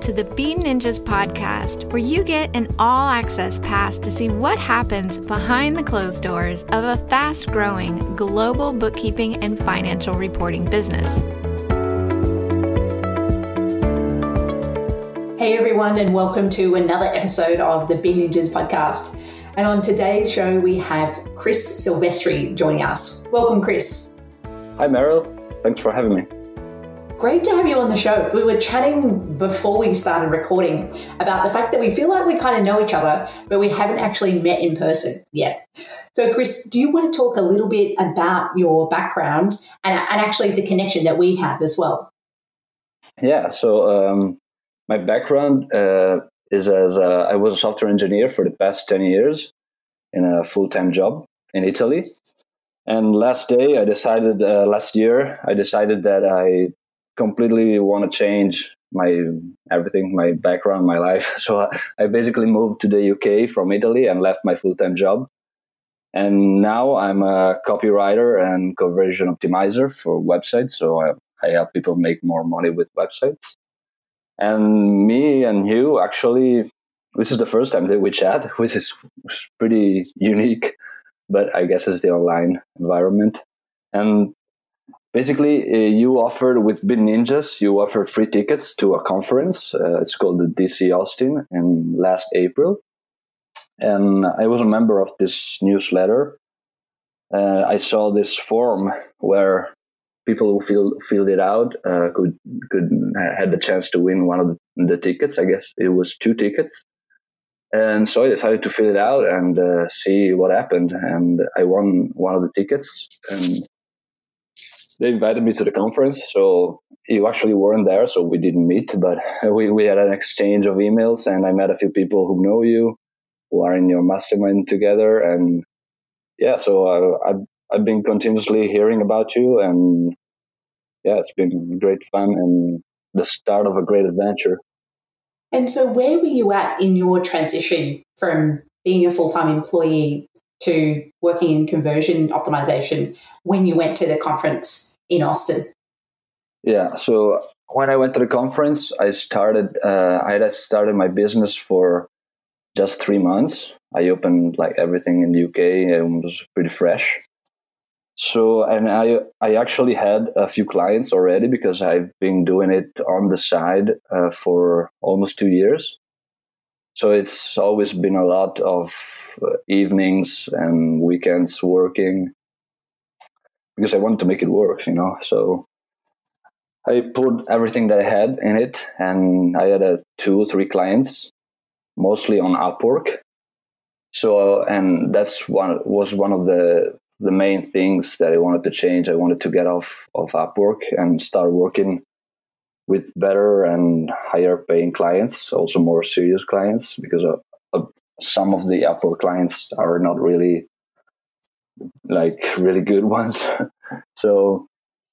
to the Bean Ninjas podcast, where you get an all-access pass to see what happens behind the closed doors of a fast-growing global bookkeeping and financial reporting business. Hey everyone, and welcome to another episode of the Bean Ninjas podcast. And on today's show, we have Chris Silvestri joining us. Welcome, Chris. Hi, Meryl. Thanks for having me. Great to have you on the show. We were chatting before we started recording about the fact that we feel like we kind of know each other, but we haven't actually met in person yet. So, Chris, do you want to talk a little bit about your background and actually the connection that we have as well? Yeah, so my background is as I was a software engineer for the past 10 years in a full-time job in Italy. And last year, I decided that I completely want to change everything, my background, my life. So I basically moved to the UK from Italy and left my full-time job. And now I'm a copywriter and conversion optimizer for websites. So I help people make more money with websites. And me and you, actually, this is the first time that we chat, which is pretty unique, but I guess it's the online environment. And basically, you offered with Bean Ninjas, you offered free tickets to a conference. It's called the DC Austin in last April. And I was a member of this newsletter. I saw this form where people who filled it out had the chance to win one of the tickets. I guess it was 2 tickets. And so I decided to fill it out and see what happened. And I won one of the tickets. And they invited me to the conference, so you actually weren't there, so we didn't meet, but we had an exchange of emails, and I met a few people who know you, who are in your mastermind together, and yeah, so I've been continuously hearing about you, and yeah, it's been great fun and the start of a great adventure. And so where were you at in your transition from being a full-time employee to working in conversion optimization when you went to the conference in Austin? Yeah, so when I went to the conference, I started my business for just 3 months. I opened like everything in the UK and was pretty fresh. So, and I actually had a few clients already because I've been doing it on the side for almost 2 years. So it's always been a lot of evenings and weekends working because I wanted to make it work, So I put everything that I had in it, and I had 2 or 3 clients, mostly on Upwork. So, and was one of the main things that I wanted to change. I wanted to get off of Upwork and start working with better and higher paying clients, also more serious clients, because some of the Upwork clients are not really really good ones. so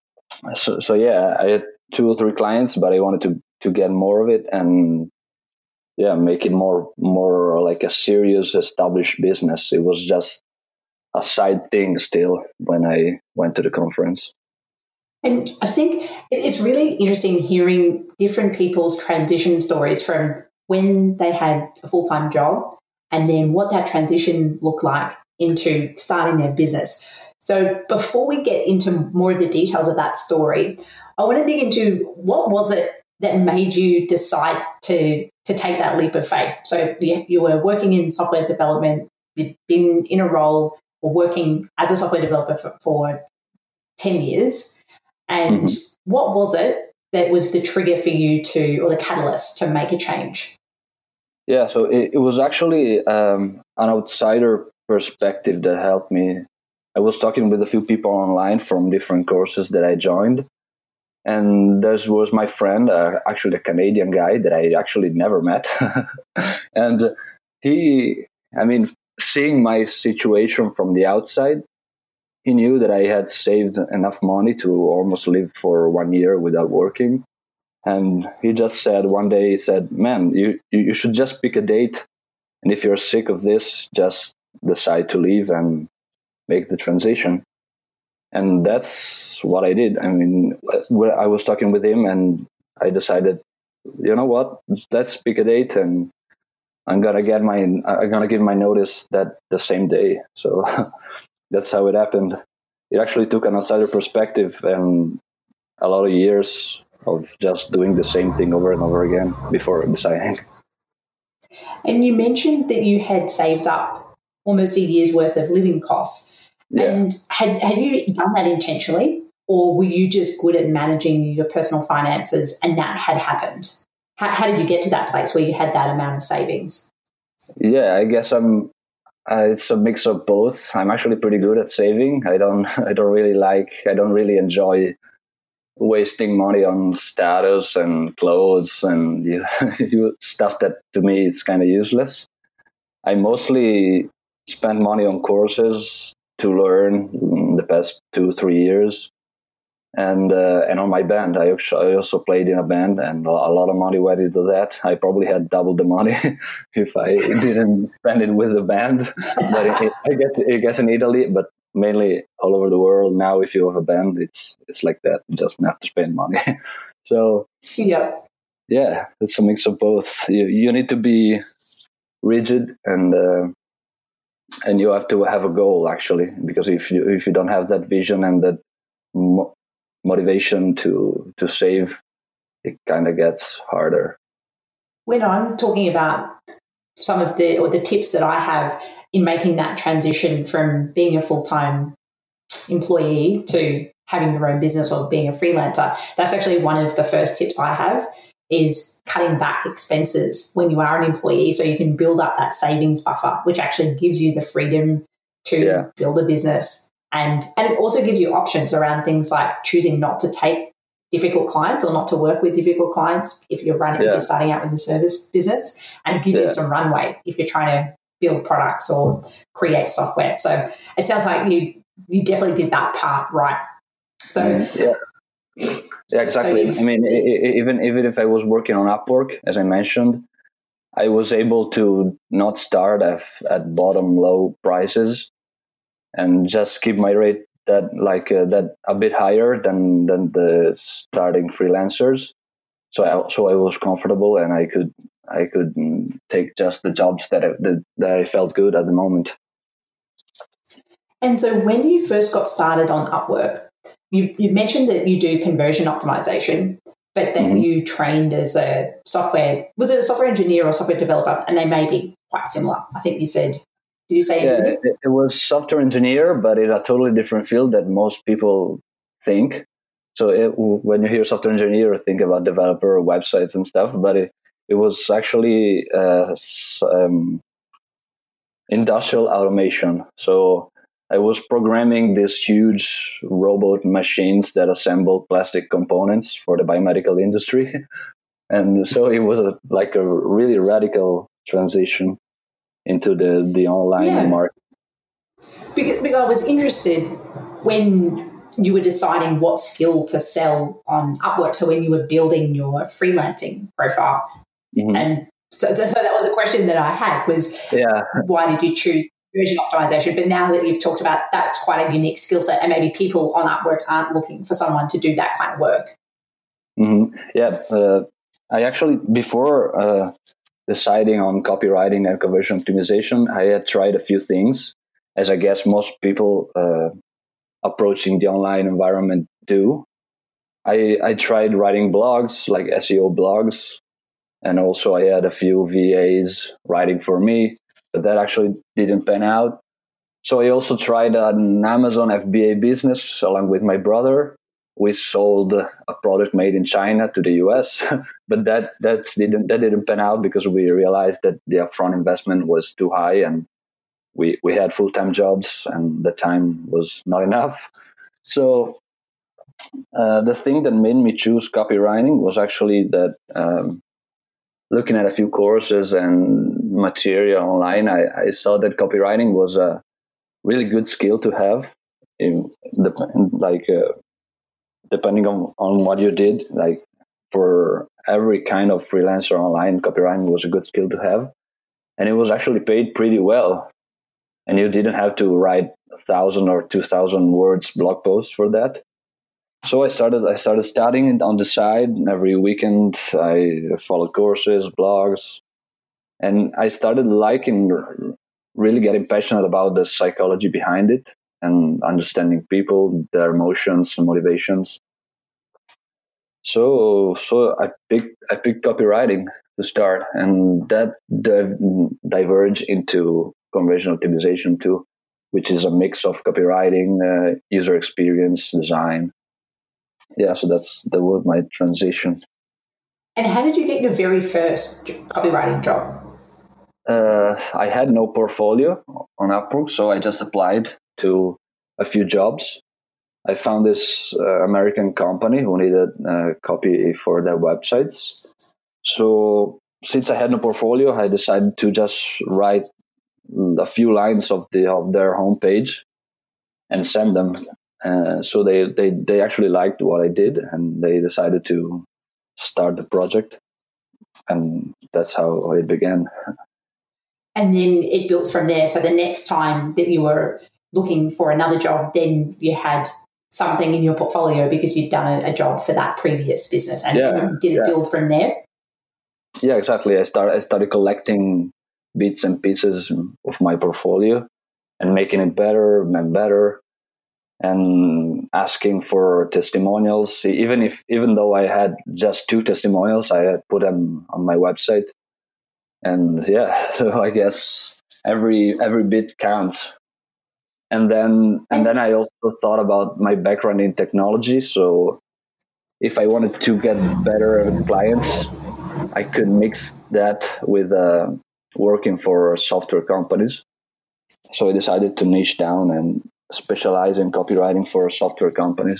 yeah, I had 2 or 3 clients, but I wanted to get more of it and yeah, make it more like a serious established business. It was just a side thing still when I went to the conference. And I think it's really interesting hearing different people's transition stories from when they had a full-time job and then what that transition looked like into starting their business. So before we get into more of the details of that story, I want to dig into what was it that made you decide to take that leap of faith. So you were working in software development, you'd been in a role or working as a software developer for 10 years. And what was it that was the trigger for you or the catalyst to make a change? Yeah, so it was actually an outsider perspective that helped me. I was talking with a few people online from different courses that I joined. And this was my friend, actually a Canadian guy that I actually never met. And seeing my situation from the outside, he knew that I had saved enough money to almost live for 1 year without working. And he just said one day, he said, man, you should just pick a date. And if you're sick of this, just decide to leave and make the transition. And that's what I did. I was talking with him and I decided you know what? Let's pick a date, and I'm gonna give my notice that the same day. So that's how it happened. It actually took an outsider perspective and a lot of years of just doing the same thing over and over again before deciding. And you mentioned that you had saved up almost a year's worth of living costs. Yeah. And had you done that intentionally, or were you just good at managing your personal finances and that had happened? How did you get to that place where you had that amount of savings? Yeah, I guess it's a mix of both. I'm actually pretty good at saving. I don't really enjoy wasting money on status and clothes and stuff that to me it's kind of useless. I mostly spent money on courses to learn in the past 2-3 years, and on my band. I also played in a band, and a lot of money went into that. I probably had double the money if I didn't spend it with the band. But I guess in Italy, but mainly all over the world now, if you have a band, it's like that. You just have to spend money. So Yeah. yeah, it's a mix of both. You need to be rigid, and you have to have a goal actually, because if you don't have that vision and that motivation to save, it kind of gets harder. When I'm talking about some of the tips that I have in making that transition from being a full-time employee to having your own business or being a freelancer, that's actually one of the first tips I have, is cutting back expenses when you are an employee so you can build up that savings buffer, which actually gives you the freedom to build a business. And it also gives you options around things like choosing not to take difficult clients or not to work with difficult clients if you're starting out with a service business. And it gives you some runway if you're trying to build products or create software. So it sounds like you definitely did that part right. So yeah, exactly. I mean, even if I was working on Upwork, as I mentioned, I was able to not start at bottom low prices and just keep my rate that a bit higher than the starting freelancers. So I was comfortable, and I could take just the jobs that I felt good at the moment. And so when you first got started on Upwork, you mentioned that you do conversion optimization, but that you trained as was it a software engineer or software developer? And they may be quite similar. I think you said, did you say? Yeah, it was software engineer, but in a totally different field that most people think. So when you hear software engineer, you think about developer websites and stuff, but it was actually industrial automation. So I was programming these huge robot machines that assemble plastic components for the biomedical industry. And so it was like a really radical transition into the online market. Because I was interested when you were deciding what skill to sell on Upwork. So when you were building your freelancing profile. And so that was a question that I had was, why did you choose conversion optimization? But now that you've talked about, that's quite a unique skill set, and maybe people on Upwork aren't looking for someone to do that kind of work. Yeah, I actually, before deciding on copywriting and conversion optimization, I had tried a few things, as I guess most people approaching the online environment do. I tried writing blogs, like SEO blogs, and also I had a few VAs writing for me, but that actually didn't pan out. So I also tried an Amazon FBA business along with my brother. We sold a product made in China to the US, but that didn't pan out because we realized that the upfront investment was too high, and we had full-time jobs and the time was not enough. So the thing that made me choose copywriting was actually that looking at a few courses and material online, I saw that copywriting was a really good skill to have depending on what you did. Like for every kind of freelancer online, copywriting was a good skill to have, and it was actually paid pretty well. And you didn't have to write 1,000 or 2,000 words blog posts for that. So I started studying on the side. Every weekend I followed courses, blogs, and I started really getting passionate about the psychology behind it and understanding people, their emotions and motivations. So I picked copywriting to start, and that diverged into conversion optimization too, which is a mix of copywriting, user experience, design. Yeah, so that was my transition. And how did you get your very first copywriting job? I had no portfolio on Upwork, so I just applied to a few jobs. I found this American company who needed copy for their websites. So since I had no portfolio, I decided to just write a few lines of their homepage and send them. So they actually liked what I did, and they decided to start the project, and that's how it began. And then it built from there. So the next time that you were looking for another job, then you had something in your portfolio because you'd done a job for that previous business. And did it build from there? Yeah, exactly. I started collecting bits and pieces of my portfolio and making it better and better, and asking for testimonials. Even though I had just 2 testimonials, I had put them on my website. And yeah, so I guess every bit counts. And then I also thought about my background in technology. So if I wanted to get better clients, I could mix that with working for software companies. So I decided to niche down and specialize in copywriting for software companies.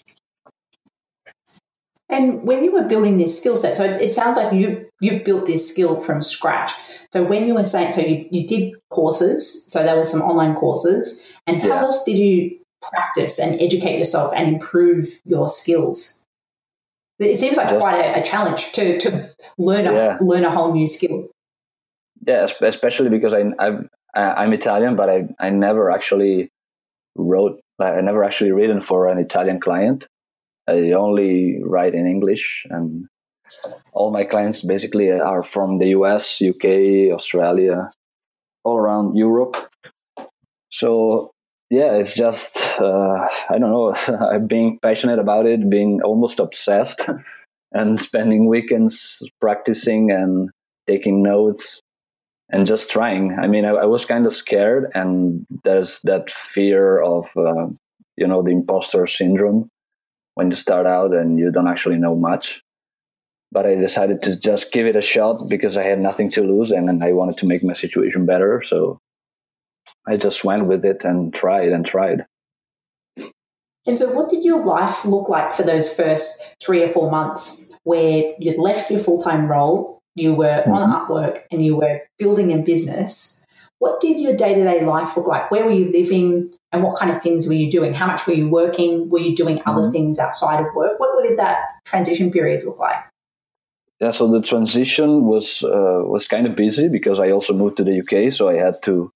And when you were building this skill set, so it sounds like you've built this skill from scratch. So when you were saying, so you did courses, so there were some online courses, and how else did you practice and educate yourself and improve your skills? It seems like quite a challenge to learn a whole new skill. Yeah, especially because I'm Italian, but I never actually written for an Italian client. I only write in English, and all my clients basically are from the US, UK, Australia, all around Europe. So yeah, it's just, I don't know, being passionate about it, being almost obsessed and spending weekends practicing and taking notes and just trying. I mean, I was kind of scared, and there's that fear of, the imposter syndrome when you start out and you don't actually know much. But I decided to just give it a shot because I had nothing to lose, and I wanted to make my situation better. So I just went with it and tried. And so what did your life look like for those first 3 or 4 months where you'd left your full-time role, you were on Upwork, and you were building a business? What did your day-to-day life look like? Where were you living, and what kind of things were you doing? How much were you working? Were you doing other things outside of work? What did that transition period look like? Yeah, so the transition was kind of busy because I also moved to the UK, so I had to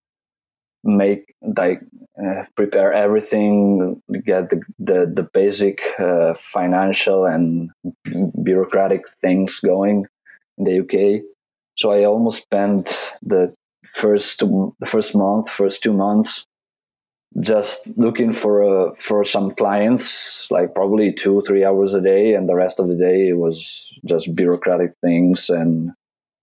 prepare everything, get the basic financial and bureaucratic things going in the UK. So I almost spent the first 2 months just looking for some clients, like probably 2-3 hours a day, and the rest of the day it was just bureaucratic things and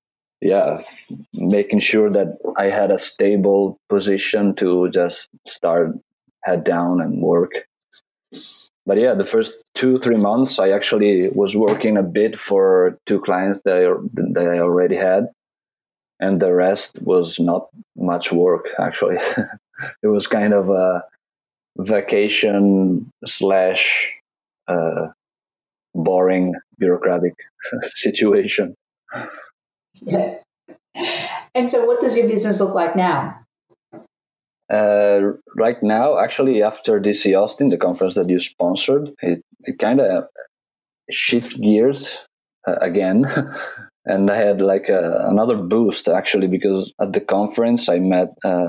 making sure that I had a stable position to just start head down and work. But yeah, the first 2-3 months I actually was working a bit for 2 clients that I already had, and the rest was not much work actually. It was kind of a vacation / boring bureaucratic situation. Yeah. And so what does your business look like now? Right now, actually, after DC Austin, the conference that you sponsored, it kind of shift gears again. And I had like another boost actually, because at the conference I met